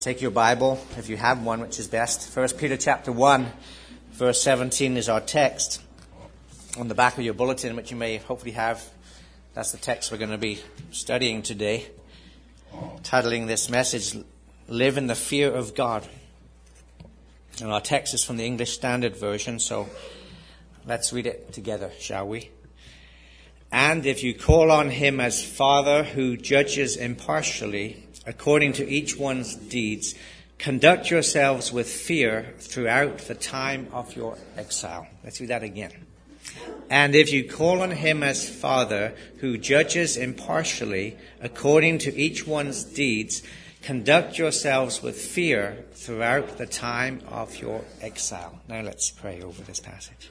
Take your Bible, if you have one, which is best. 1 Peter chapter 1, verse 17 is our text. On the back of your bulletin, which you may hopefully have, that's the text we're going to be studying today. Titling this message, Live in the Fear of God. And our text is from the English Standard Version, so let's read it together, shall we? And if you call on him as Father who judges impartially, according to each one's deeds, conduct yourselves with fear throughout the time of your exile. Let's read that again. And if you call on him as Father who judges impartially, according to each one's deeds, conduct yourselves with fear throughout the time of your exile. Now let's pray over this passage.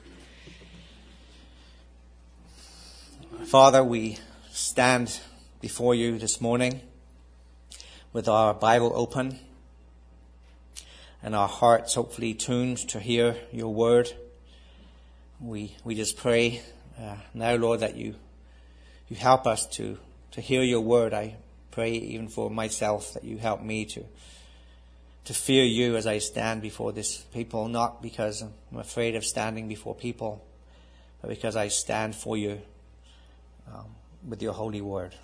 Father, we stand before you this morning with our Bible open and our hearts hopefully tuned to hear your word. We just pray now, Lord, that you help us to hear your word. I pray even for myself that you help me to fear you as I stand before this people, not because I'm afraid of standing before people, but because I stand for you with your holy word.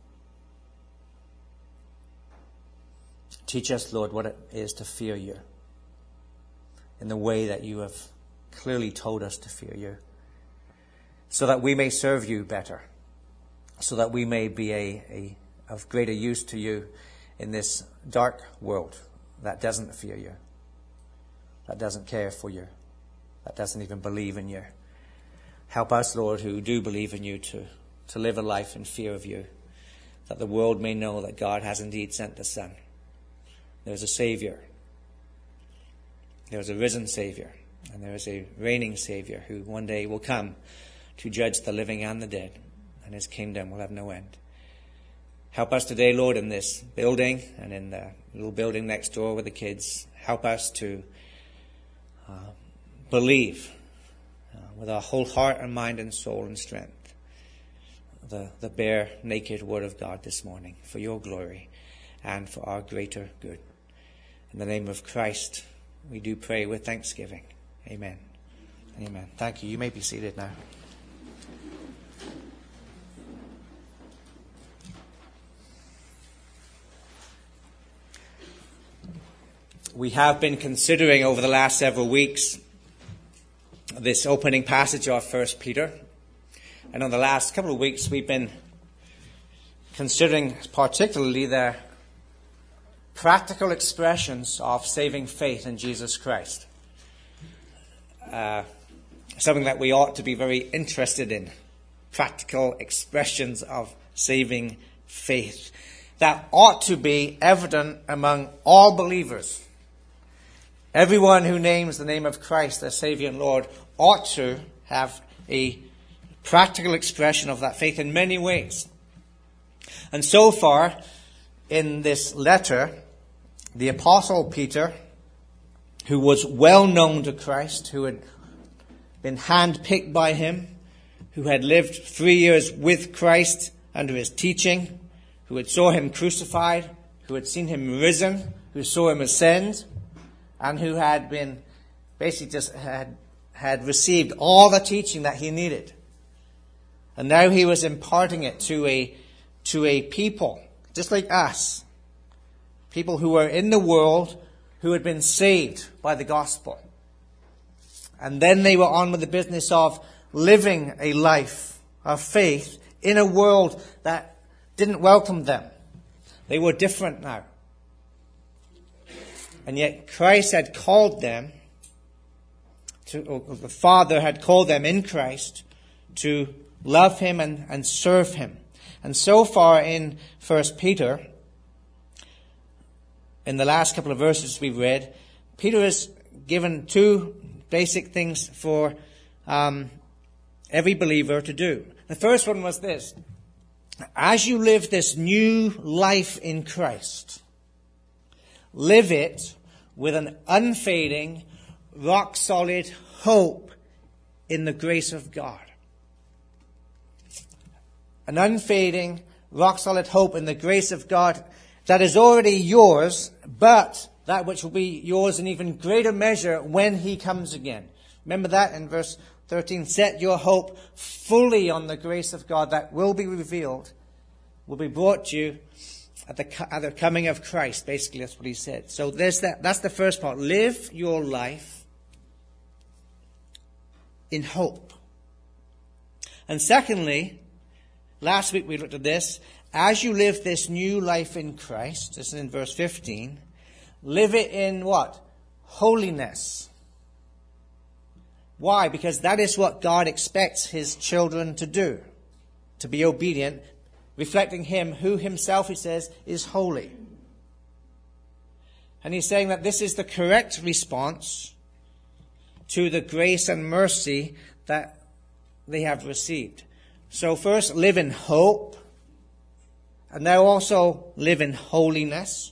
Teach us, Lord, what it is to fear you in the way that you have clearly told us to fear you, so that we may serve you better, so that we may be of greater use to you in this dark world that doesn't fear you, that doesn't care for you, that doesn't even believe in you. Help us, Lord, who do believe in you to live a life in fear of you, that the world may know that God has indeed sent the Son. There's a Savior. There's a risen Savior. And there is a reigning Savior who one day will come to judge the living and the dead. And his kingdom will have no end. Help us today, Lord, in this building and in the little building next door with the kids. Help us to believe with our whole heart and mind and soul and strength the bare, naked Word of God this morning for your glory and for our greater good. In the name of Christ, we do pray with thanksgiving. Amen. Amen. Thank you. You may be seated now. We have been considering over the last several weeks this opening passage of 1 Peter. And on the last couple of weeks we've been considering particularly the practical expressions of saving faith in Jesus Christ. Something that we ought to be very interested in. Practical expressions of saving faith. That ought to be evident among all believers. Everyone who names the name of Christ as Savior and Lord ought to have a practical expression of that faith in many ways. And so far, in this letter, the Apostle Peter, who was well known to Christ, who had been handpicked by him, who had lived 3 years with Christ under his teaching, who had saw him crucified, who had seen him risen, who saw him ascend, and who had been basically just had received all the teaching that he needed. And now he was imparting it to a people, just like us. People who were in the world, who had been saved by the gospel. And then they were on with the business of living a life of faith in a world that didn't welcome them. They were different now. And yet Christ had called them, or the Father had called them in Christ to love him and serve him. And so far in 1 Peter, in the last couple of verses we've read, Peter has given two basic things for every believer to do. The first one was this. As you live this new life in Christ, live it with an unfading, rock-solid hope in the grace of God. An unfading, rock-solid hope in the grace of God that is already yours, but that which will be yours in even greater measure when he comes again. Remember that in verse 13. Set your hope fully on the grace of God that will be revealed, will be brought to you at the coming of Christ. Basically, that's what he said. So there's that. That's the first part. Live your life in hope. And secondly, last week we looked at this. As you live this new life in Christ, this is in verse 15, live it in what? Holiness. Why? Because that is what God expects his children to do. To be obedient, reflecting him who himself, he says, is holy. And he's saying that this is the correct response to the grace and mercy that they have received. So first, live in hope. And now also live in holiness.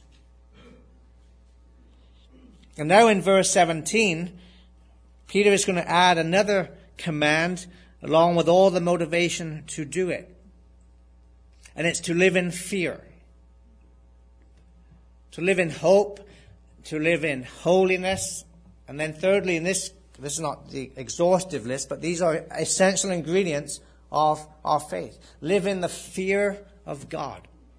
And now in verse 17, Peter is going to add another command along with all the motivation to do it. And it's to live in fear. To live in hope. To live in holiness. And then thirdly, in this is not the exhaustive list, but these are essential ingredients of our faith. Live in the fear of God.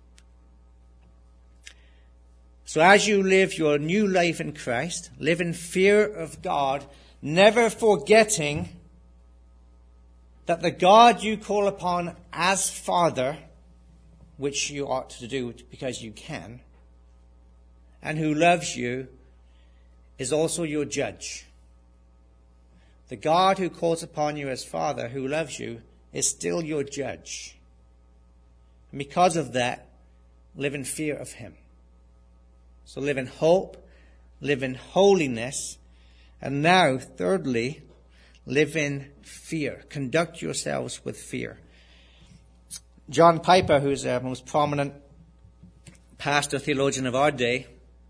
So as you live your new life in Christ, live in fear of God, never forgetting that the God you call upon as Father, which you ought to do because you can, and who loves you, is also your judge. The God who calls upon you as Father, who loves you, is still your judge. And because of that, live in fear of him. So live in hope, live in holiness, and now, thirdly, live in fear. Conduct yourselves with fear. John Piper, who's the most prominent pastor theologian of our day,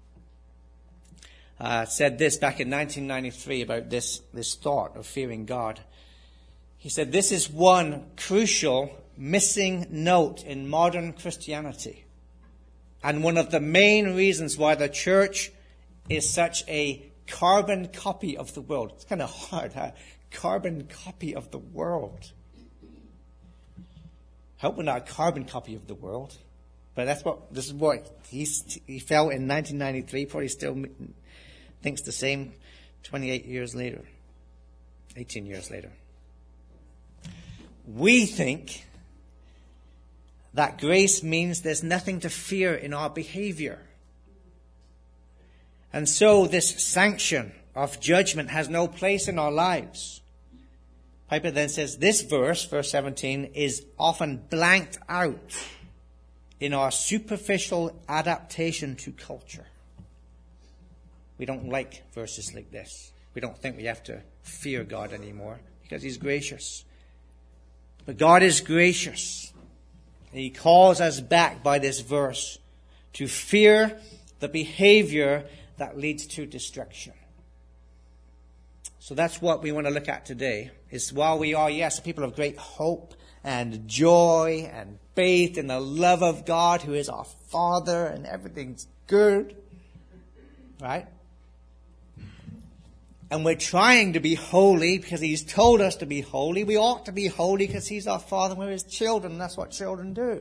said this back in 1993 about this thought of fearing God. He said, this is one crucial missing note in modern Christianity. And one of the main reasons why the church is such a carbon copy of the world. It's kind of hard, huh? Carbon copy of the world. I hope we're not a carbon copy of the world. But this is what he felt in 1993. Probably still thinks the same 28 years later. 18 years later. We think that grace means there's nothing to fear in our behavior. And so this sanction of judgment has no place in our lives. Piper then says this verse 17, is often blanked out in our superficial adaptation to culture. We don't like verses like this. We don't think we have to fear God anymore because he's gracious. But God is gracious. And he calls us back by this verse to fear the behavior that leads to destruction. So that's what we want to look at today. Is while we are, yes, people of great hope and joy and faith in the love of God who is our Father and everything's good, right? And we're trying to be holy because he's told us to be holy. We ought to be holy because he's our Father and we're his children. That's what children do.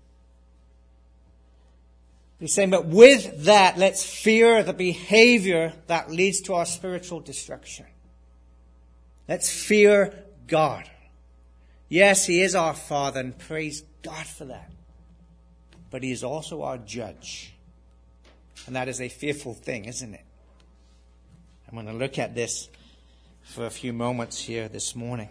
He's saying, but with that, let's fear the behavior that leads to our spiritual destruction. Let's fear God. Yes, he is our Father, and praise God for that. But he is also our judge. And that is a fearful thing, isn't it? I'm going to look at this for a few moments here this morning.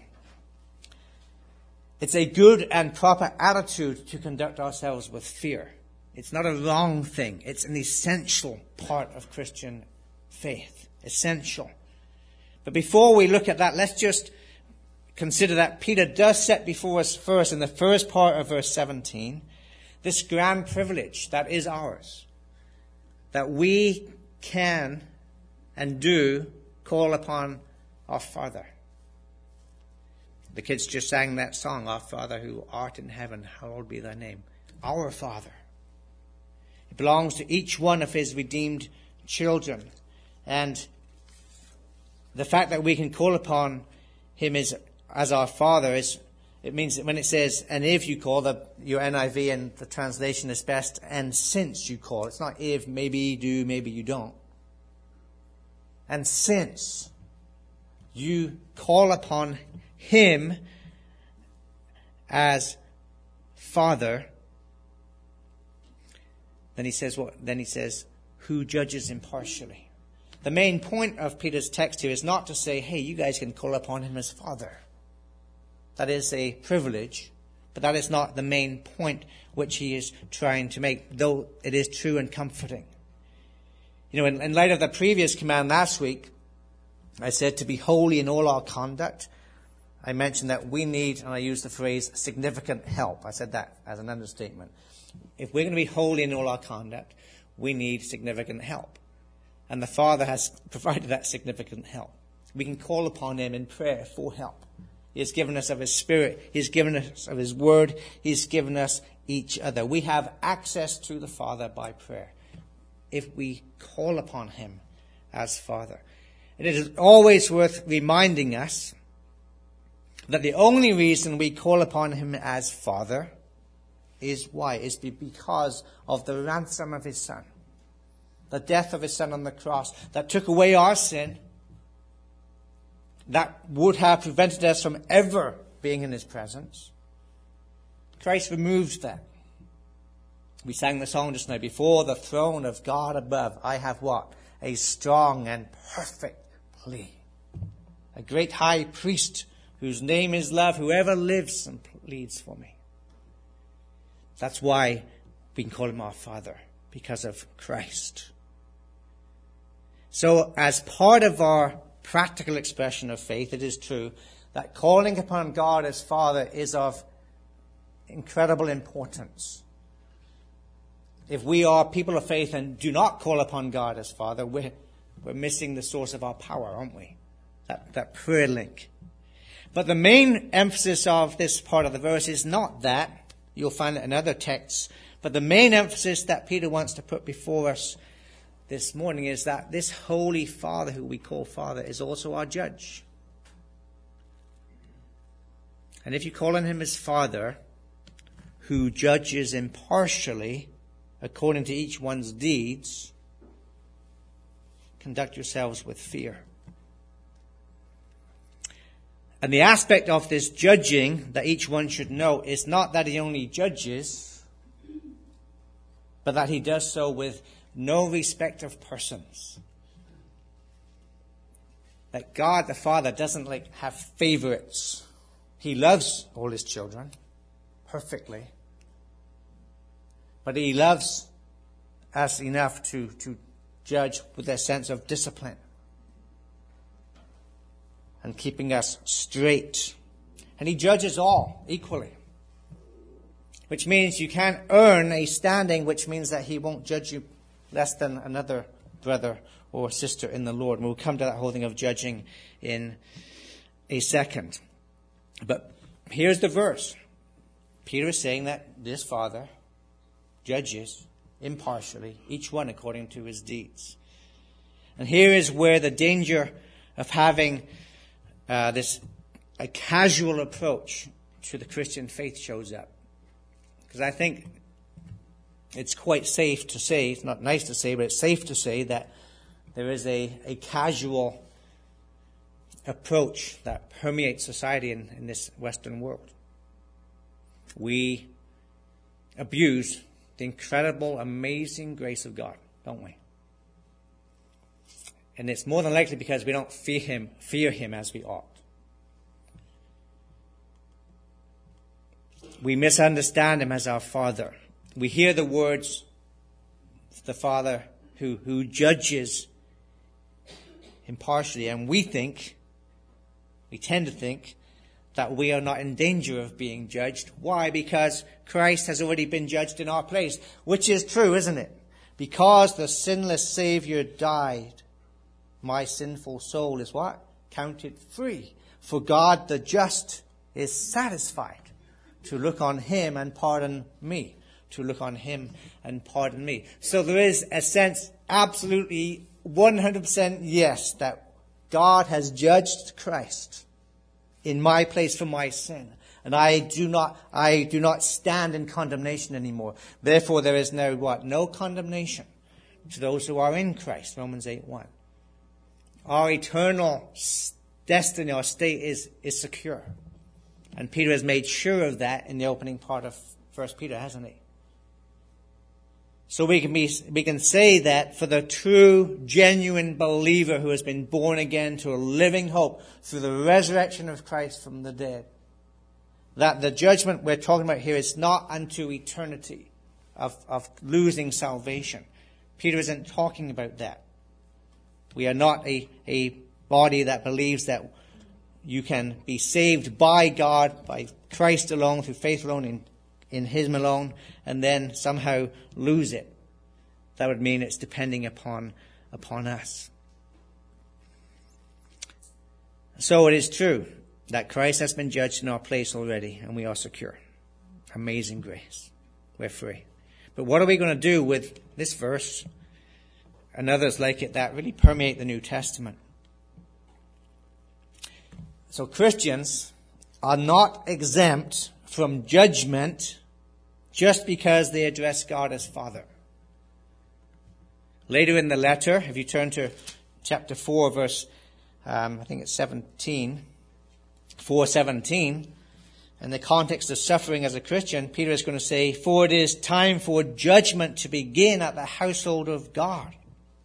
It's a good and proper attitude to conduct ourselves with fear. It's not a wrong thing. It's an essential part of Christian faith. Essential. But before we look at that, let's just consider that Peter does set before us first, in the first part of verse 17, this grand privilege that is ours. That we can and do call upon our Father. The kids just sang that song, Our Father who art in heaven, hallowed be thy name. Our Father. It belongs to each one of his redeemed children. And the fact that we can call upon him as our Father it means that when it says, and if you call, your NIV and the translation is best, and since you call. It's not if, maybe you do, maybe you don't. And since you call upon him as Father, then he says what? Then he says, who judges impartially. The main point of Peter's text here is not to say, hey, you guys can call upon him as Father. That is a privilege, but that is not the main point which he is trying to make, though it is true and comforting. You know, in light of the previous command last week, I said to be holy in all our conduct. I mentioned that we need, and I used the phrase, significant help. I said that as an understatement. If we're going to be holy in all our conduct, we need significant help. And the Father has provided that significant help. We can call upon him in prayer for help. He has given us of his Spirit. He has given us of his Word. He has given us each other. We have access to the Father by prayer if we call upon him as Father. It is always worth reminding us that the only reason we call upon him as Father is why? Is because of the ransom of his Son. The death of his Son on the cross that took away our sin, that would have prevented us from ever being in his presence. Christ removes that. We sang the song just now, before the throne of God above, I have what? A strong and perfect plea. A great high priest whose name is love, whoever lives and pleads for me. That's why we can call him our Father, because of Christ. So as part of our practical expression of faith, it is true that calling upon God as Father is of incredible importance. If we are people of faith and do not call upon God as Father, we're missing the source of our power, aren't we? That prayer link. But the main emphasis of this part of the verse is not that. You'll find it in other texts. But the main emphasis that Peter wants to put before us this morning is that this Holy Father, who we call Father, is also our judge. And if you call on him as Father, who judges impartially according to each one's deeds, conduct yourselves with fear. And the aspect of this judging that each one should know is not that he only judges, but that he does so with no respect of persons. That God the Father doesn't have favorites. He loves all his children perfectly. But he loves us enough to judge with a sense of discipline and keeping us straight. And he judges all equally. Which means you can't earn a standing, which means that he won't judge you less than another brother or sister in the Lord. And we'll come to that whole thing of judging in a second. But here's the verse. Peter is saying that this Father judges impartially, each one according to his deeds. And here is where the danger of having a casual approach to the Christian faith shows up. Because I think it's quite safe to say, it's not nice to say, but it's safe to say that there is a casual approach that permeates society in this Western world. We abuse the incredible, amazing grace of God, don't we? And it's more than likely because we don't fear him as we ought. We misunderstand him as our Father. We hear the words, the Father who judges impartially, and we tend to think that we are not in danger of being judged. Why? Because Christ has already been judged in our place, which is true, isn't it? Because the sinless Savior died, my sinful soul is what? Counted free. For God the just is satisfied to look on him and pardon me, to look on him and pardon me. So there is a sense, absolutely 100% yes, that God has judged Christ in my place for my sin. And I do not stand in condemnation anymore. Therefore there is now what? No condemnation to those who are in Christ. Romans 8:1. Our eternal destiny, our state is secure. And Peter has made sure of that in the opening part of 1 Peter, hasn't he? So we can say that for the true, genuine believer who has been born again to a living hope through the resurrection of Christ from the dead, that the judgment we're talking about here is not unto eternity of losing salvation. Peter isn't talking about that. We are not a body that believes that you can be saved by God, by Christ alone, through faith alone, in him alone, and then somehow lose it. That would mean it's depending upon us. So it is true that Christ has been judged in our place already, and we are secure. Amazing grace. We're free. But what are we going to do with this verse and others like it that really permeate the New Testament? So Christians are not exempt from judgment just because they address God as Father. Later in the letter, if you turn to chapter 4, verse, I think it's 17, 4:17, in the context of suffering as a Christian, Peter is going to say, "For it is time for judgment to begin at the household of God."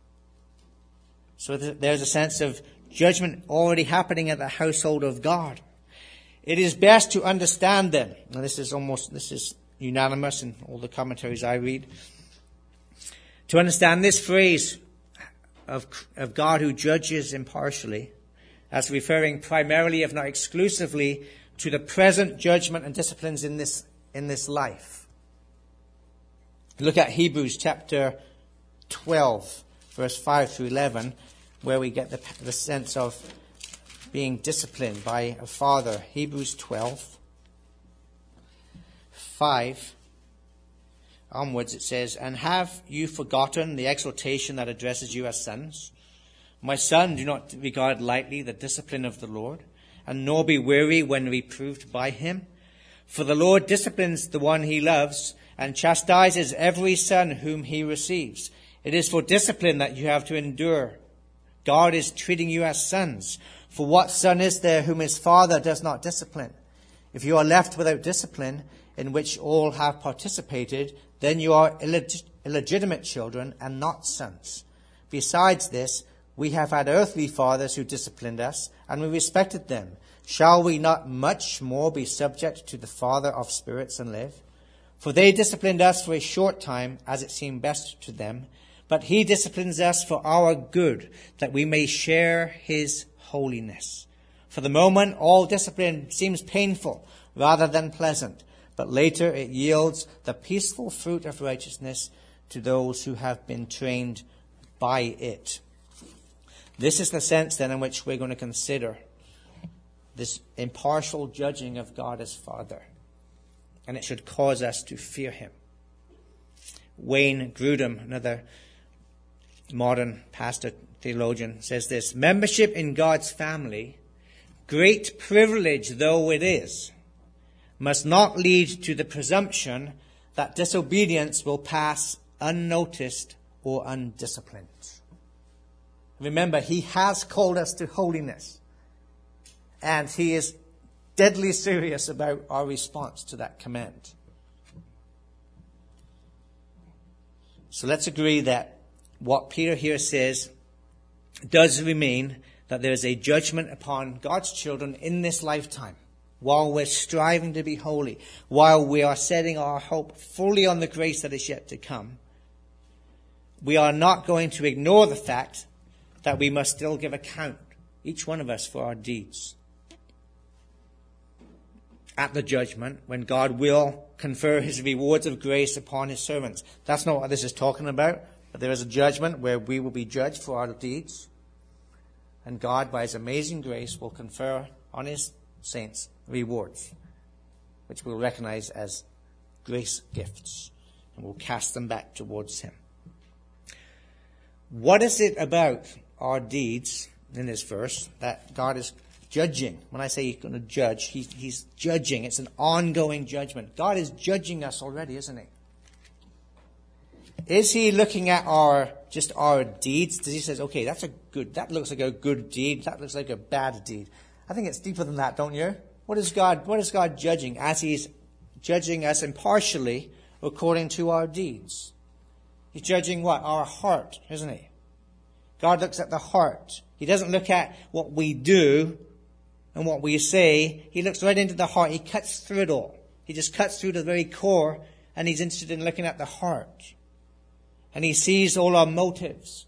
So there's a sense of judgment already happening at the household of God. It is best to understand then, and this is unanimous in all the commentaries I read, to understand this phrase of God who judges impartially as referring primarily, if not exclusively, to the present judgment and disciplines in this life. Look at Hebrews chapter 12, verse 5 through 11, where we get the sense of being disciplined by a father. Hebrews 12, 5 onwards, it says, "And have you forgotten the exhortation that addresses you as sons? My son, do not regard lightly the discipline of the Lord, and nor be weary when reproved by him. For the Lord disciplines the one he loves, and chastises every son whom he receives. It is for discipline that you have to endure. God is treating you as sons. For what son is there whom his father does not discipline? If you are left without discipline, in which all have participated, then you are illegitimate children and not sons. Besides this, we have had earthly fathers who disciplined us, and we respected them. Shall we not much more be subject to the Father of spirits and live? For they disciplined us for a short time, as it seemed best to them, but he disciplines us for our good, that we may share his holiness. For the moment, all discipline seems painful rather than pleasant, but later it yields the peaceful fruit of righteousness to those who have been trained by it." This is the sense then in which we're going to consider this impartial judging of God as Father. And it should cause us to fear him. Wayne Grudem, another modern pastor theologian, says this: "Membership in God's family, great privilege though it is, must not lead to the presumption that disobedience will pass unnoticed or undisciplined." Remember, he has called us to holiness, and he is deadly serious about our response to that command. So let's agree that what Peter here says does remain, that there is a judgment upon God's children in this lifetime, while we're striving to be holy, while we are setting our hope fully on the grace that is yet to come. We are not going to ignore the fact that we must still give account, each one of us, for our deeds at the judgment, when God will confer his rewards of grace upon his servants. That's not what this is talking about, but there is a judgment where we will be judged for our deeds, and God, by his amazing grace, will confer on his saints rewards, which we'll recognize as grace gifts and we'll cast them back towards him. What is it about our deeds in this verse that God is judging? When I say he's going to judge, he's judging. It's an ongoing judgment. God is judging us already, isn't he? Is he looking at our deeds? Does he say, okay, that looks like a good deed. That looks like a bad deed. I think it's deeper than that, don't you? What is God judging as he's judging us impartially according to our deeds? He's judging what? Our heart, isn't he? God looks at the heart. He doesn't look at what we do and what we say. He looks right into the heart. He cuts through it all. He just cuts through to the very core, and he's interested in looking at the heart. And he sees all our motives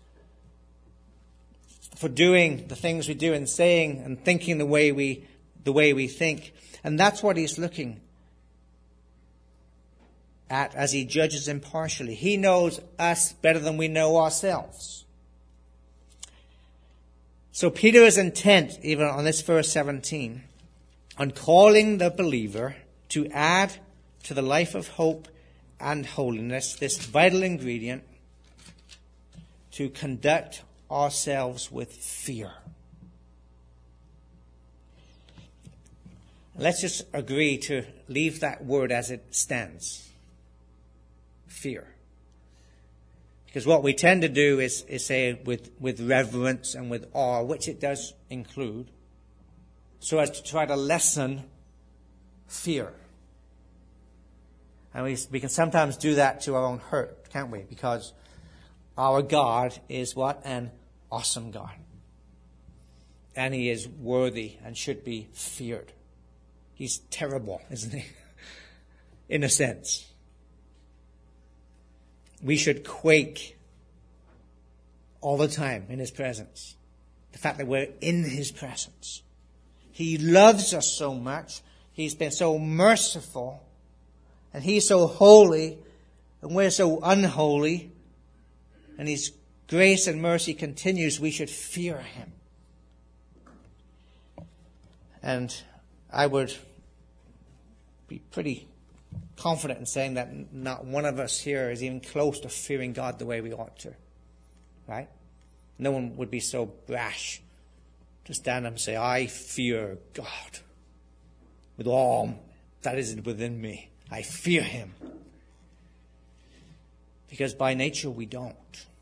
for doing the things we do and saying and thinking the way we think. And that's what he's looking at as he judges impartially. He knows us better than we know ourselves. So Peter is intent, even on this verse 17, on calling the believer to add to the life of hope and holiness this vital ingredient, to conduct ourselves with fear. Let's just agree to leave that word as it stands. Fear. Because what we tend to do is say with reverence and with awe, which it does include, so as to try to lessen fear. And we can sometimes do that to our own hurt, can't we? Because our God is what? An awesome God. And he is worthy and should be feared. He's terrible, isn't he? In a sense. We should quake all the time in his presence. The fact that we're in his presence. He loves us so much. He's been so merciful. And he's so holy. And we're so unholy. And his grace and mercy continues. We should fear him. And I would be pretty confident in saying that not one of us here is even close to fearing God the way we ought to. Right? No one would be so brash to stand up and say, I fear God with all that is within me. I fear him. Because by nature we don't.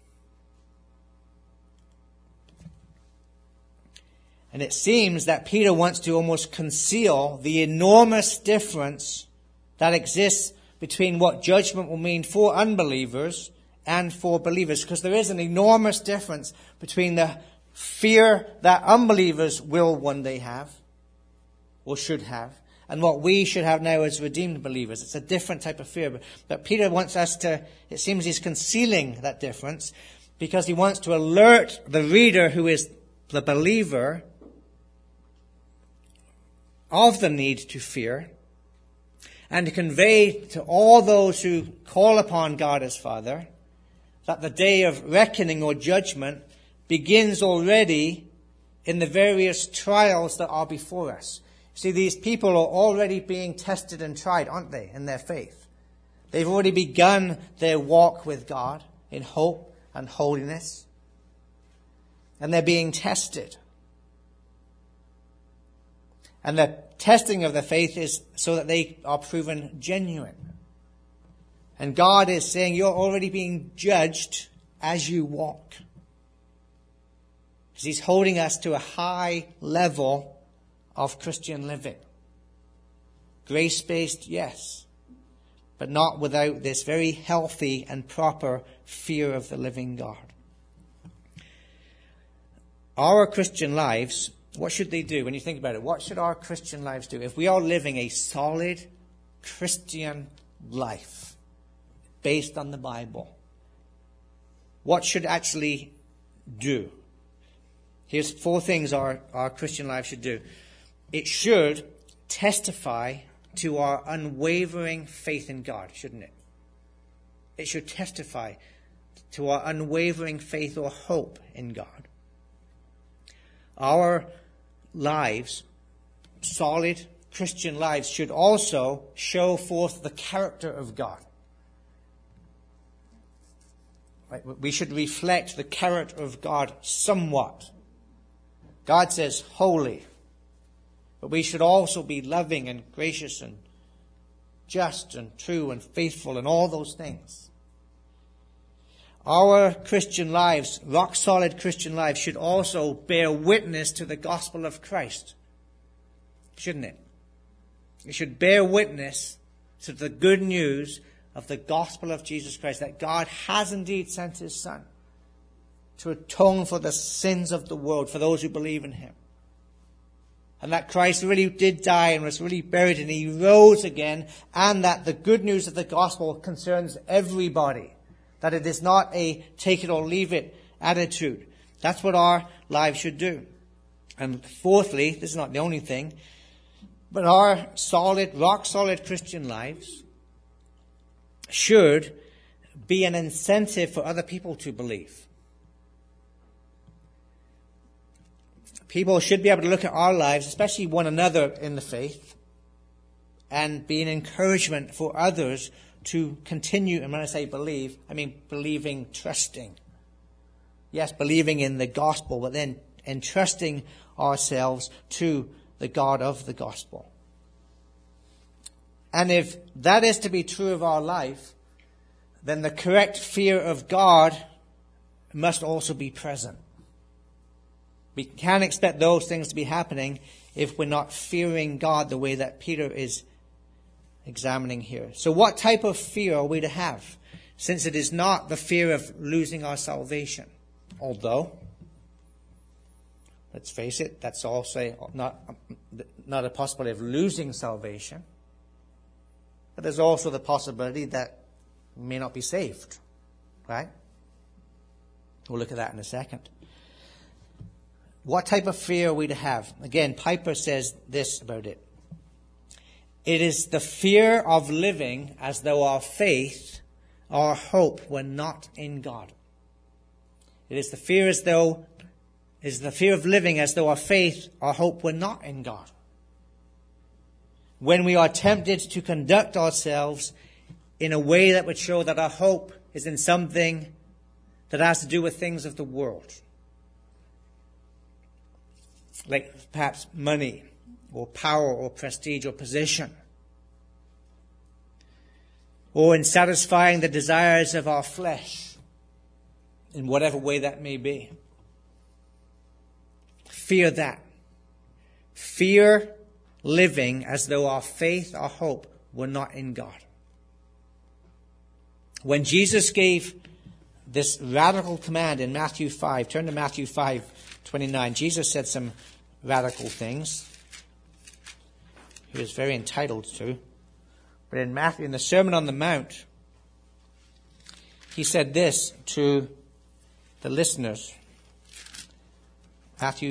And it seems that Peter wants to almost conceal the enormous difference that exists between what judgment will mean for unbelievers and for believers. Because there is an enormous difference between the fear that unbelievers will one day have, or should have, and what we should have now as redeemed believers. It's a different type of fear. But Peter wants us to, it seems he's concealing that difference because he wants to alert the reader who is the believer of the need to fear, and to convey to all those who call upon God as Father that the day of reckoning or judgment begins already in the various trials that are before us. See, these people are already being tested and tried, aren't they, in their faith? They've already begun their walk with God in hope and holiness. And they're being tested. And the testing of the faith is so that they are proven genuine. And God is saying you're already being judged as you walk. Because he's holding us to a high level of Christian living. Grace-based, yes. But not without this very healthy and proper fear of the living God. Our Christian lives, what should they do? When you think about it, what should our Christian lives do? If we are living a solid Christian life based on the Bible, what should actually do? Here's 4 things our Christian life should do. It should testify to our unwavering faith in God, shouldn't it? It should testify to our unwavering faith or hope in God. Our lives, solid Christian lives, should also show forth the character of God. Right? We should reflect the character of God somewhat. God says holy. But we should also be loving and gracious and just and true and faithful and all those things. Our Christian lives, rock-solid Christian lives, should also bear witness to the gospel of Christ. Shouldn't it? It should bear witness to the good news of the gospel of Jesus Christ, that God has indeed sent his Son to atone for the sins of the world, for those who believe in him. And that Christ really did die and was really buried and he rose again, and that the good news of the gospel concerns everybody. That it is not a take it or leave it attitude. That's what our lives should do. And fourthly, this is not the only thing, but our rock-solid Christian lives should be an incentive for other people to believe. People should be able to look at our lives, especially one another in the faith, and be an encouragement for others to continue. And when I say believe, I mean believing, trusting. Yes, believing in the gospel, but then entrusting ourselves to the God of the gospel. And if that is to be true of our life, then the correct fear of God must also be present. We can't expect those things to be happening if we're not fearing God the way that Peter is examining here. So what type of fear are we to have? Since it is not the fear of losing our salvation. Although, let's face it, that's also not a possibility of losing salvation. But there's also the possibility that we may not be saved. Right? We'll look at that in a second. What type of fear are we to have? Again, Piper says this about it. It is the fear of living as though our faith, our hope were not in God. It is the fear of living as though our faith, our hope were not in God. When we are tempted to conduct ourselves in a way that would show that our hope is in something that has to do with things of the world. Like perhaps money, or power, or prestige, or position. Or in satisfying the desires of our flesh, in whatever way that may be. Fear that. Fear living as though our faith, our hope, were not in God. When Jesus gave this radical command in Matthew 5, turn to Matthew 5:29, Jesus said some radical things he was very entitled to. But in Matthew, in the Sermon on the Mount, he said this to the listeners. Matthew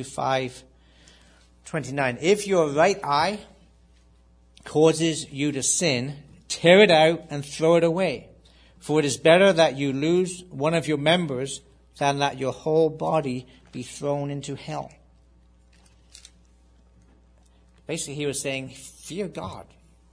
5:29. If your right eye causes you to sin, tear it out and throw it away. For it is better that you lose one of your members than that your whole body be thrown into hell. Basically, he was saying, fear God.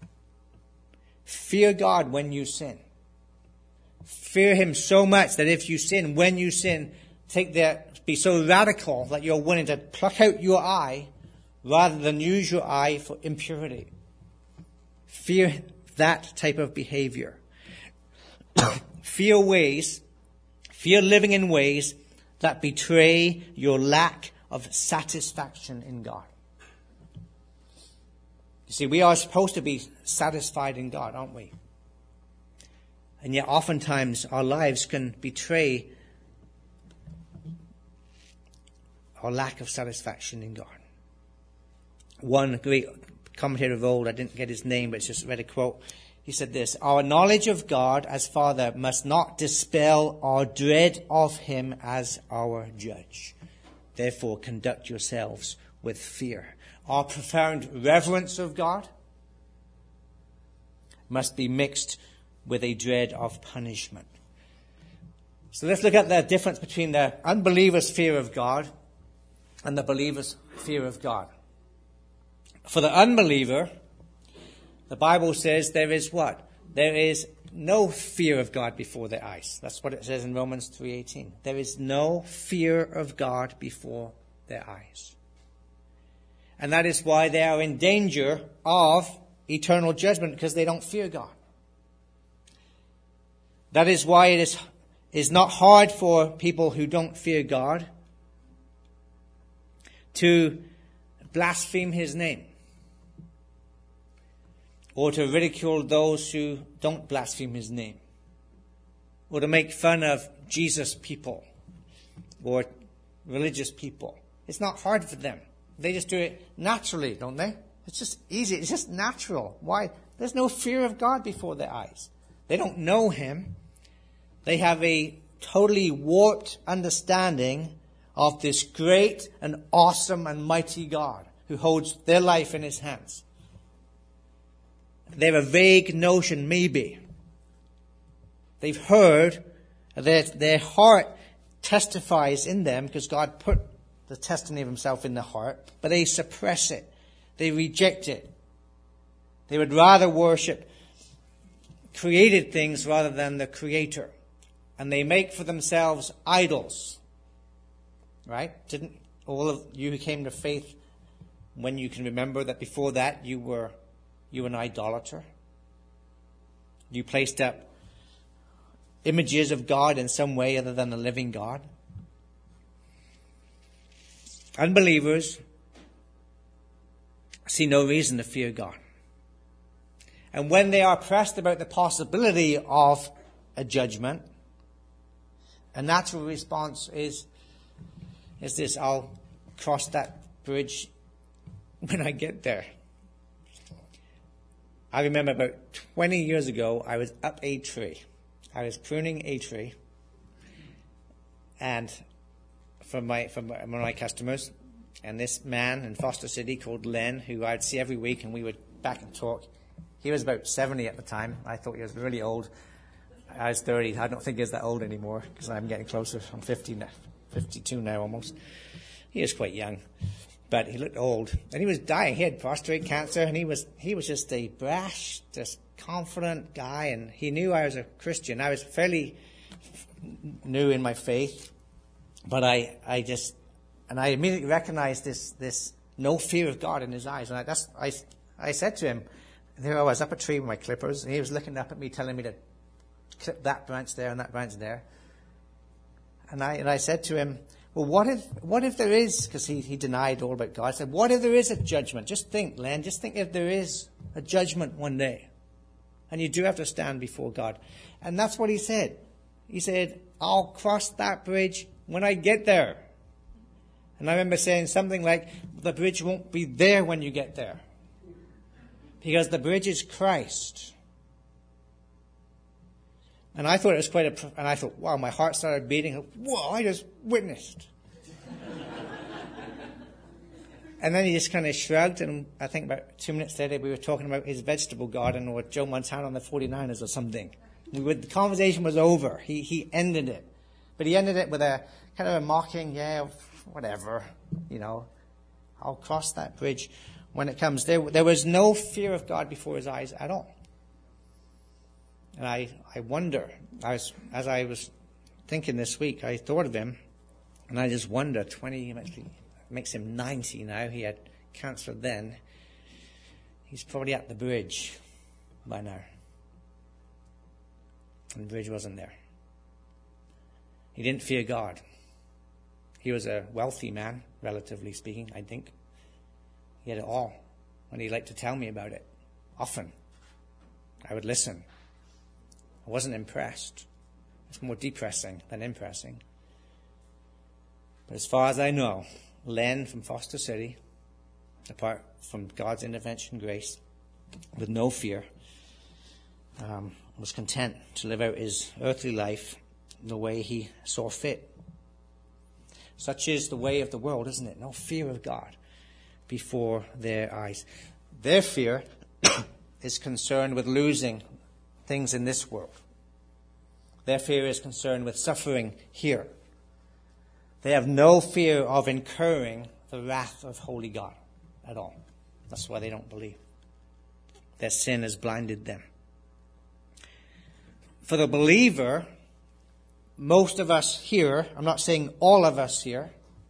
Fear God when you sin. Fear him so much that if you sin, when you sin, be so radical that you're willing to pluck out your eye rather than use your eye for impurity. Fear that type of behavior. Fear living in ways that betray your lack of satisfaction in God. You see, we are supposed to be satisfied in God, aren't we? And yet oftentimes our lives can betray our lack of satisfaction in God. One great commentator of old, I didn't get his name, but it's just read a quote. He said this: our knowledge of God as Father must not dispel our dread of him as our judge. Therefore, conduct yourselves with fear. Our profound reverence of God must be mixed with a dread of punishment. So let's look at the difference between the unbeliever's fear of God and the believer's fear of God. For the unbeliever, the Bible says there is what? There is no fear of God before their eyes. That's what it says in Romans 3:18. There is no fear of God before their eyes. And that is why they are in danger of eternal judgment, because they don't fear God. That is why it is not hard for people who don't fear God to blaspheme his name, or to ridicule those who don't blaspheme his name, or to make fun of Jesus people or religious people. It's not hard for them. They just do it naturally, don't they? It's just easy. It's just natural. Why? There's no fear of God before their eyes. They don't know him. They have a totally warped understanding of this great and awesome and mighty God who holds their life in his hands. They have a vague notion, maybe. They've heard that their heart testifies in them, because God put the testimony of himself in the heart, but they suppress it. They reject it. They would rather worship created things rather than the Creator. And they make for themselves idols. Right? Didn't all of you who came to faith, when you can remember that before that you were an idolater? You placed up images of God in some way other than the living God. Unbelievers see no reason to fear God. And when they are pressed about the possibility of a judgment, a natural response is this: I'll cross that bridge when I get there. I remember about 20 years ago, I was up a tree. I was pruning a tree, and from one of my customers, and this man in Foster City called Len, who I'd see every week, and we would back and talk. He was about 70 at the time. I thought he was really old. I was 30. I don't think he's that old anymore, because I'm getting closer. I'm 50 now, 52 now almost. He was quite young, but he looked old, and he was dying. He had prostate cancer, and he was just a brash, just confident guy, and he knew I was a Christian. I was fairly new in my faith, but I immediately recognized this no fear of God in his eyes, and I said to him, there I was up a tree with my clippers, and he was looking up at me, telling me to clip that branch there and that branch there. And I said to him, well, what if there is, because he denied all about God. I said, what if there is a judgment? Just think, Len, just think if there is a judgment one day. And you do have to stand before God. And that's what he said. He said, I'll cross that bridge when I get there. And I remember saying something like, the bridge won't be there when you get there, because the bridge is Christ. And I thought it was and I thought, wow, my heart started beating. Whoa, I just witnessed. And then he just kind of shrugged, and I think about 2 minutes later we were talking about his vegetable garden, or Joe Montana on the 49ers or something. The conversation was over. He ended it. But he ended it with a kind of a mocking, yeah, whatever, I'll cross that bridge when it comes. There was no fear of God before his eyes at all. And I wonder, as I was thinking this week, I thought of him, and I just wonder, 20, makes him 90 now. He had cancer then. He's probably at the bridge by now. And the bridge wasn't there. He didn't fear God. He was a wealthy man, relatively speaking, I think. He had it all. And he liked to tell me about it. Often. I would listen. I wasn't impressed. It's more depressing than impressing. But as far as I know, Len from Foster City, apart from God's intervention grace, with no fear, was content to live out his earthly life the way he saw fit. Such is the way of the world, isn't it? No fear of God before their eyes. Their fear is concerned with losing things in this world. Their fear is concerned with suffering here. They have no fear of incurring the wrath of holy God at all. That's why they don't believe. Their sin has blinded them. For the believer, most of us here, I'm not saying all of us here,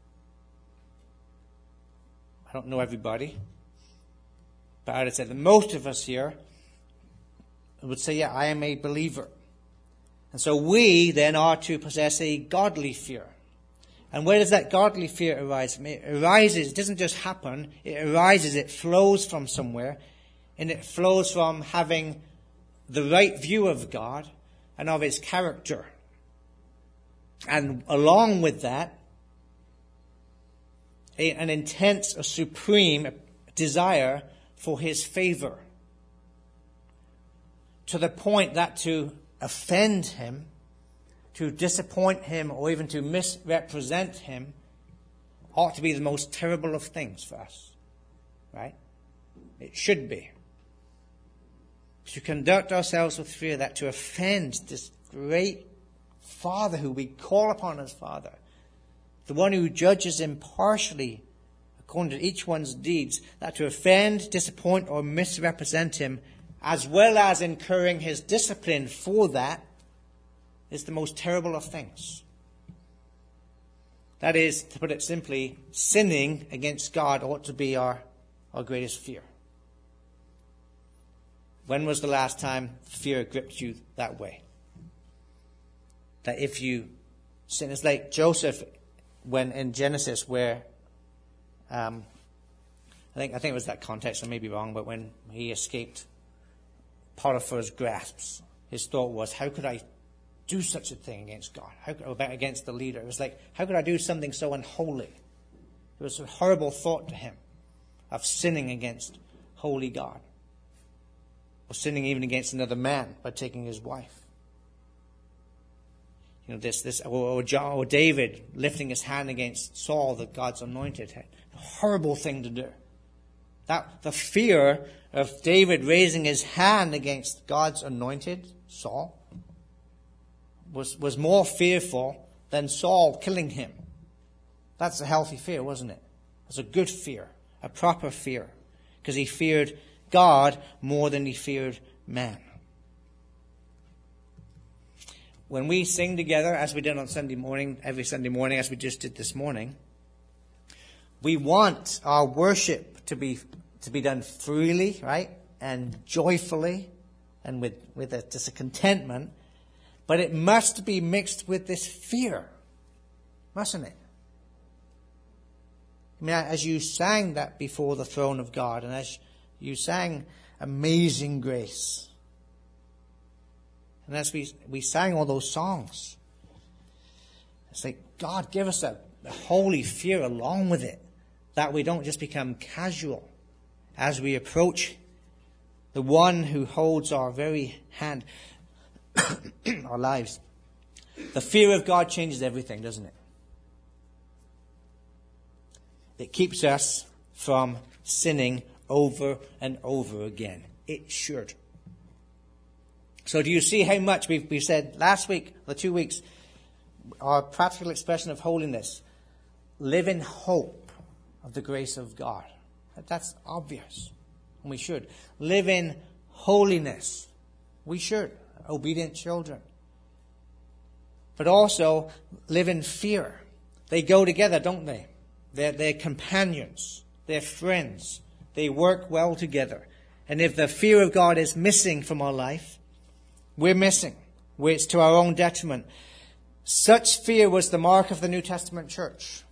I don't know everybody, but I would say that most of us here would say, yeah, I am a believer. And so we then are to possess a godly fear. And where does that godly fear arise? It arises, it doesn't just happen, it arises, it flows from somewhere, and it flows from having the right view of God and of his character. And along with that, an intense, a supreme desire for his favor. To the point that to offend him, to disappoint him, or even to misrepresent him ought to be the most terrible of things for us. Right? It should be. To conduct ourselves with fear, that to offend this great Father who we call upon as Father, the one who judges impartially according to each one's deeds, that to offend, disappoint, or misrepresent him, as well as incurring his discipline for that, is the most terrible of things. That is, to put it simply, sinning against God ought to be our greatest fear. When was the last time fear gripped you that way? That if you sin, it's like Joseph when in Genesis where, I think it was that context, I may be wrong, but when he escaped Potiphar's grasps, his thought was, how could I do such a thing against God? Against the leader? It was like, how could I do something so unholy? It was a horrible thought to him of sinning against holy God. Or sinning even against another man by taking his wife. You know, or David lifting his hand against Saul, that God's anointed. A horrible thing to do. The fear of David raising his hand against God's anointed, Saul, was more fearful than Saul killing him. That's a healthy fear, wasn't it? It's a good fear, a proper fear, because he feared God more than he feared man. When we sing together, as we did on Sunday morning, every Sunday morning, as we just did this morning, we want our worship to be done freely, right, and joyfully, and with just a contentment. But it must be mixed with this fear, mustn't it? I mean, as you sang that before the throne of God, and as you sang Amazing Grace, and as we sang all those songs, it's like, God, give us a holy fear along with it, that we don't just become casual as we approach the one who holds our very hand, our lives. The fear of God changes everything, doesn't it? It keeps us from sinning over and over again. It should. So do you see how much we said last week, or 2 weeks, our practical expression of holiness, live in hope of the grace of God. That's obvious. And we should. Live in holiness. We should. Obedient children. But also live in fear. They go together, don't they? They're companions. They're friends. They work well together. And if the fear of God is missing from our life, we're missing. It's to our own detriment. Such fear was the mark of the New Testament church.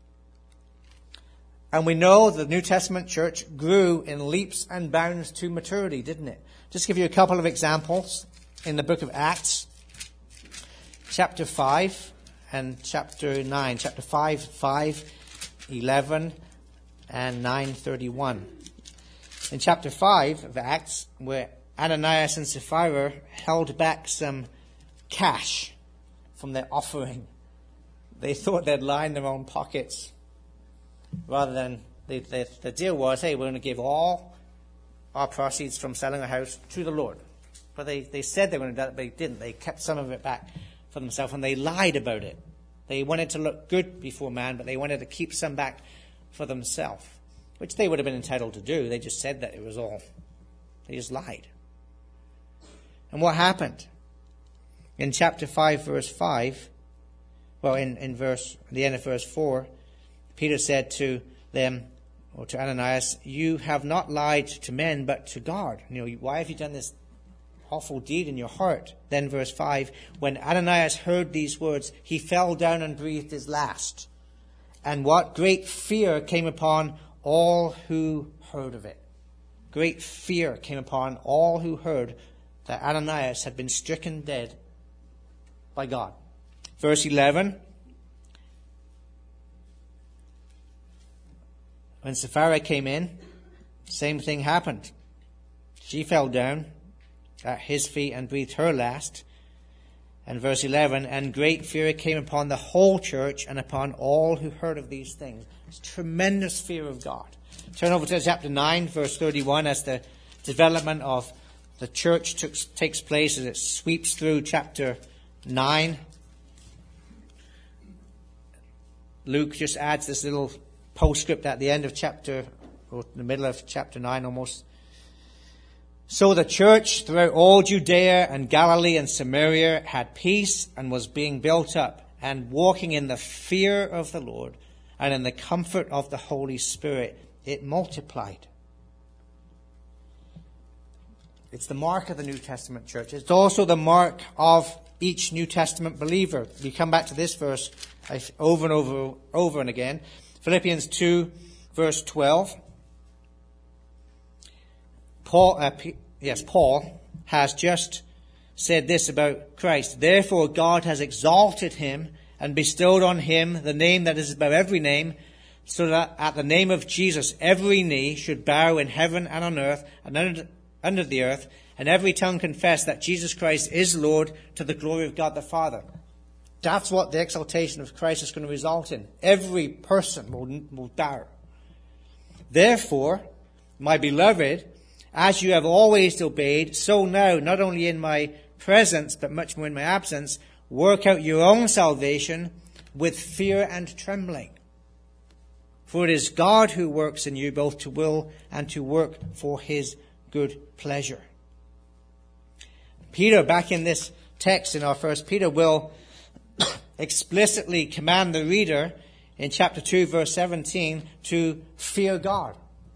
And we know the New Testament church grew in leaps and bounds to maturity, didn't it? Just give you a couple of examples in the book of Acts, chapter 5 and chapter 9. Chapter 5, 5:11 and 9:31. In chapter 5 of Acts, where Ananias and Sapphira held back some cash from their offering, they thought they'd line their own pockets. Rather than, the deal was, hey, we're going to give all our proceeds from selling our house to the Lord. But they said they were going to do that, but they didn't. They kept some of it back for themselves, and they lied about it. They wanted to look good before man, but they wanted to keep some back for themselves, which they would have been entitled to do. They just said that it was all. They just lied. And what happened? In chapter 5, verse 5, well, in the end of verse 4, Peter said to them, or to Ananias, "You have not lied to men, but to God." Why have you done this awful deed in your heart? Then verse 5, when Ananias heard these words, he fell down and breathed his last. And what great fear came upon all who heard of it. Great fear came upon all who heard that Ananias had been stricken dead by God. Verse 11, when Sapphira came in, same thing happened. She fell down at his feet and breathed her last. And verse 11, and great fear came upon the whole church and upon all who heard of these things. It's tremendous fear of God. Turn over to chapter 9, verse 31, as the development of the church takes place, as it sweeps through chapter 9. Luke just adds this little postscript at the end of chapter, or the middle of chapter 9 almost. So the church throughout all Judea and Galilee and Samaria had peace and was being built up and walking in the fear of the Lord and in the comfort of the Holy Spirit. It multiplied. It's the mark of the New Testament church. It's also the mark of each New Testament believer. We come back to this verse over and over and again. Philippians 2, verse 12. Paul has just said this about Christ. Therefore God has exalted him and bestowed on him the name that is above every name, so that at the name of Jesus every knee should bow in heaven and on earth and under the earth, and every tongue confess that Jesus Christ is Lord, to the glory of God the Father. That's what the exaltation of Christ is going to result in. Every person will bow. Therefore, my beloved, as you have always obeyed, so now, not only in my presence, but much more in my absence, work out your own salvation with fear and trembling. For it is God who works in you both to will and to work for his good pleasure. Peter, back in this text in our First Peter, will explicitly command the reader in chapter 2, verse 17, to fear God.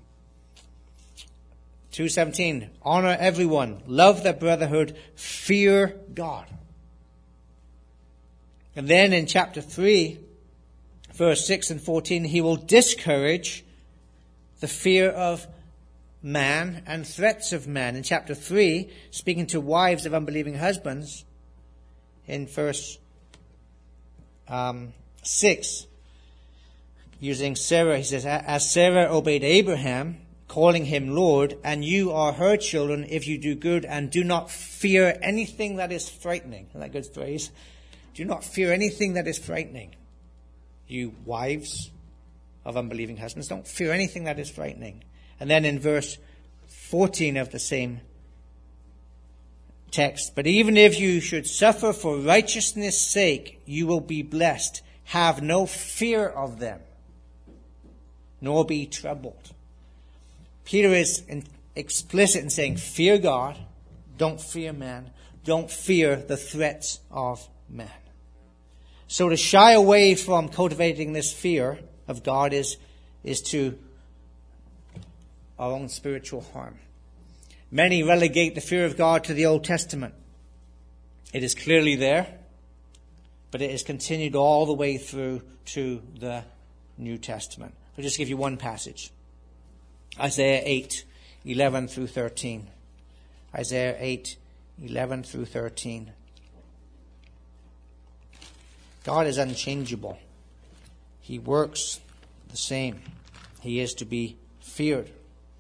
2:17, honor everyone, love the brotherhood, fear God. And then in chapter 3, verse 6 and 14, he will discourage the fear of man and threats of man. In chapter 3, speaking to wives of unbelieving husbands, in verse 6, using Sarah, he says, as Sarah obeyed Abraham, calling him Lord, and you are her children if you do good and do not fear anything that is frightening. Isn't that a good phrase? Do not fear anything that is frightening. You wives of unbelieving husbands, don't fear anything that is frightening. And then in verse 14 of the same text, but even if you should suffer for righteousness' sake, you will be blessed. Have no fear of them, nor be troubled. Peter is explicit in saying, fear God, don't fear man, don't fear the threats of man. So to shy away from cultivating this fear of God is to our own spiritual harm. Many relegate the fear of God to the Old Testament. It is clearly there, but it is continued all the way through to the New Testament. I'll just give you one passage. Isaiah 8, 11 through 13. Isaiah 8, 11 through 13. God is unchangeable. He works the same. He is to be feared.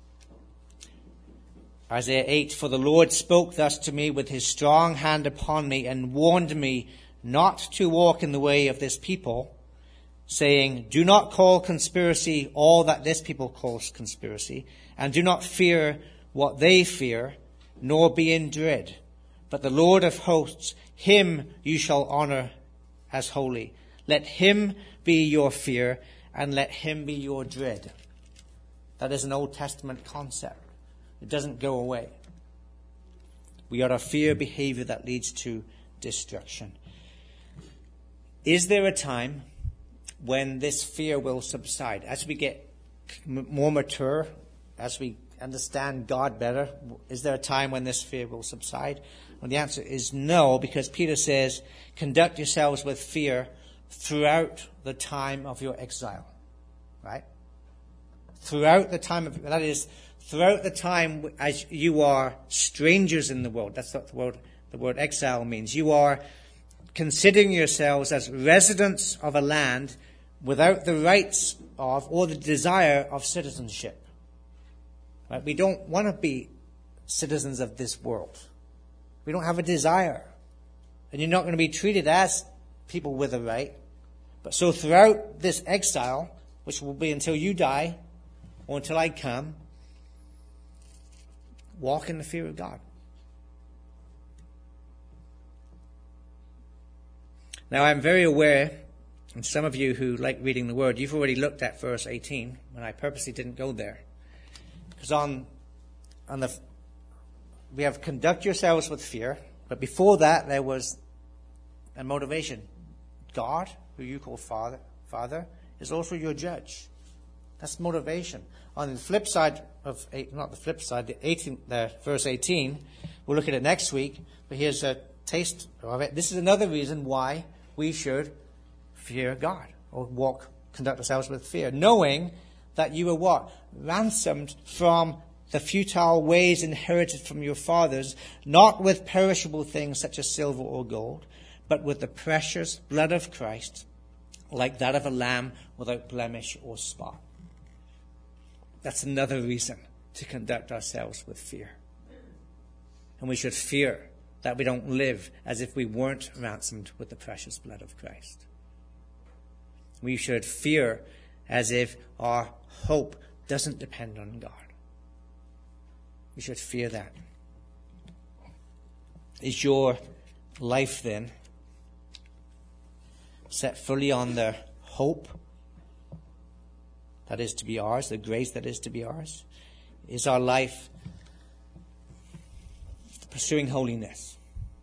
Isaiah 8, for the Lord spoke thus to me with his strong hand upon me and warned me not to walk in the way of this people, saying, do not call conspiracy all that this people calls conspiracy, and do not fear what they fear, nor be in dread. But the Lord of hosts, him you shall honor as holy. Let him be your fear, and let him be your dread. That is an Old Testament concept. It doesn't go away. We are to fear behavior that leads to destruction. Is there a time when this fear will subside? As we get more mature, as we understand God better, is there a time when this fear will subside? Well, the answer is no, because Peter says, conduct yourselves with fear throughout the time of your exile. Right? Throughout the time of, that is, throughout the time as you are strangers in the world. That's what the word exile means. You are considering yourselves as residents of a land without the rights of or the desire of citizenship. Right? We don't want to be citizens of this world. We don't have a desire. And you're not going to be treated as people with a right. But so throughout this exile, which will be until you die or until I come, walk in the fear of God. Now, I'm very aware, and some of you who like reading the Word, you've already looked at verse 18, and I purposely didn't go there. Because we have conduct yourselves with fear, but before that there was a motivation. God, who you call Father, is also your judge. That's motivation. On the flip side of, not the flip side, verse 18, we'll look at it next week, but here's a taste of it. This is another reason why we should fear God, or conduct ourselves with fear, knowing that you were what? Ransomed from the futile ways inherited from your fathers, not with perishable things such as silver or gold, but with the precious blood of Christ, like that of a lamb without blemish or spot. That's another reason to conduct ourselves with fear. And we should fear that we don't live as if we weren't ransomed with the precious blood of Christ. We should fear as if our hope doesn't depend on God. We should fear that. Is your life then set fully on the hope that is to be ours, the grace that is to be ours? Is our life pursuing holiness?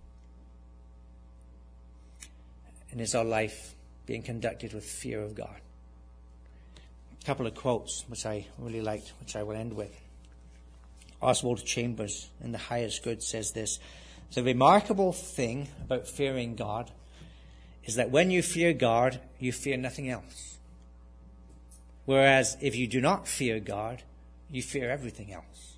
And is our life being conducted with fear of God? A couple of quotes which I really liked, which I will end with. Oswald Chambers in The Highest Good says this: the remarkable thing about fearing God is that when you fear God, you fear nothing else. Whereas if you do not fear God, you fear everything else.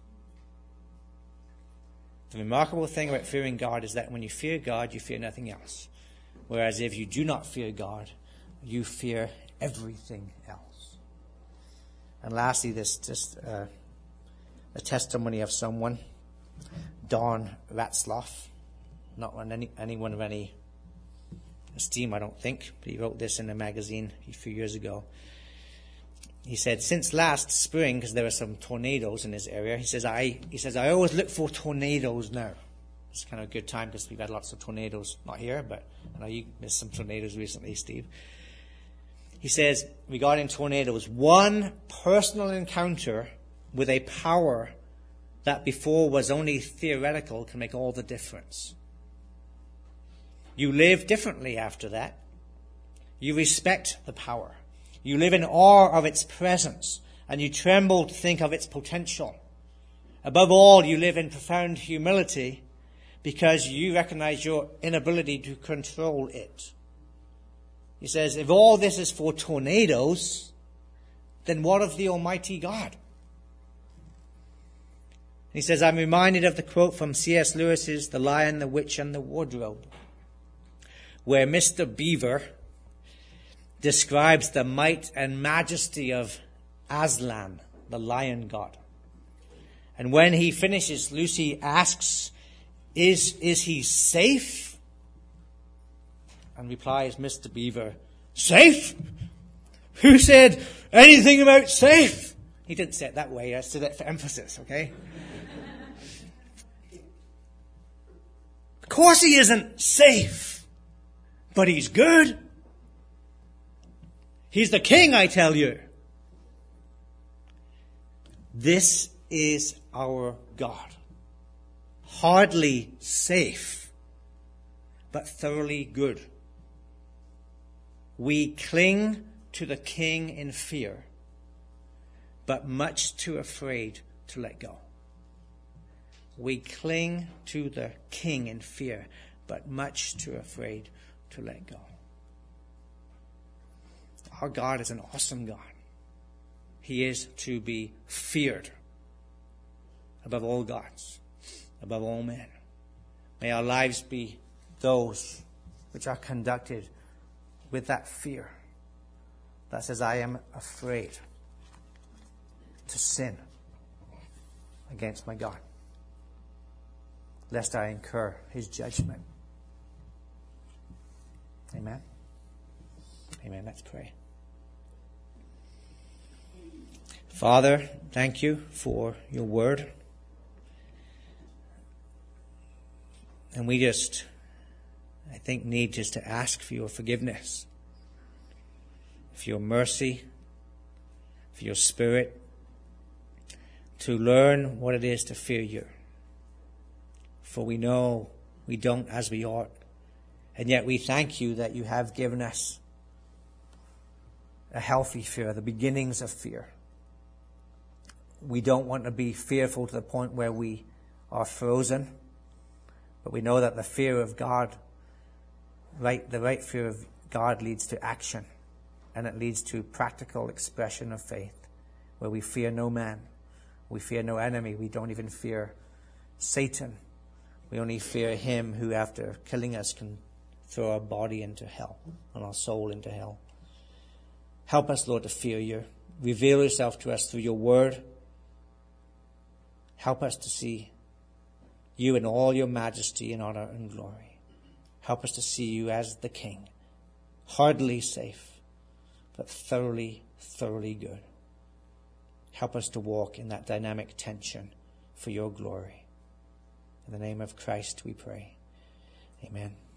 The remarkable thing about fearing God is that when you fear God, you fear nothing else. Whereas if you do not fear God, you fear everything else. And lastly, this just a testimony of someone, Don Ratzloff, not anyone of any esteem, I don't think, but he wrote this in a magazine a few years ago. He said, since last spring, because there were some tornadoes in his area, he says, I always look for tornadoes now. It's kind of a good time because we've had lots of tornadoes, not here, but I know you missed some tornadoes recently, Steve. He says, regarding tornadoes, one personal encounter with a power that before was only theoretical can make all the difference. You live differently after that. You respect the power. You live in awe of its presence, and you tremble to think of its potential. Above all, you live in profound humility because you recognize your inability to control it. He says, if all this is for tornadoes, then what of the Almighty God? He says, I'm reminded of the quote from C.S. Lewis's The Lion, the Witch, and the Wardrobe, where Mr. Beaver describes the might and majesty of Aslan, the lion god. And when he finishes, Lucy asks, is he safe? And replies Mr. Beaver, safe? Who said anything about safe? He didn't say it that way. I said it for emphasis, okay? Of course he isn't safe, but he's good. He's the king, I tell you. This is our God. Hardly safe, but thoroughly good. We cling to the King in fear, but much too afraid to let go. We cling to the King in fear, but much too afraid to let go. Our God is an awesome God. He is to be feared above all gods, above all men. May our lives be those which are conducted with that fear that says, I am afraid to sin against my God, lest I incur his judgment. Amen. Amen. Let's pray. Father, thank you for your word. And we just, I think, need just to ask for your forgiveness, for your mercy, for your Spirit, to learn what it is to fear you. For we know we don't as we ought. And yet we thank you that you have given us a healthy fear, the beginnings of fear. We don't want to be fearful to the point where we are frozen. But we know that the fear of God, the right fear of God leads to action. And it leads to practical expression of faith, where we fear no man. We fear no enemy. We don't even fear Satan. We only fear him who, after killing us, can throw our body into hell and our soul into hell. Help us, Lord, to fear you. Reveal yourself to us through your word. Help us to see you in all your majesty and honor and glory. Help us to see you as the King, hardly safe, but thoroughly, thoroughly good. Help us to walk in that dynamic tension for your glory. In the name of Christ we pray. Amen.